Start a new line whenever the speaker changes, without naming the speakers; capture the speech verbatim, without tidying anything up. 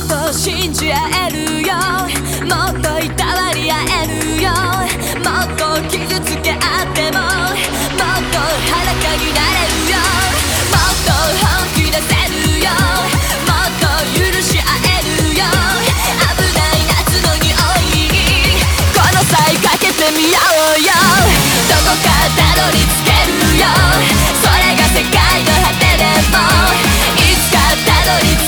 と信じ合えるよ、もっといたわり合えるよ、もっと傷つけ合ってももっと裸になれるよ、もっと本気出せるよ、もっと許し合えるよ、危ない夏の匂いこの際かけてみようよ、どこかたどり着けるよ、それが世界の果てでもいつかたどり着けるよ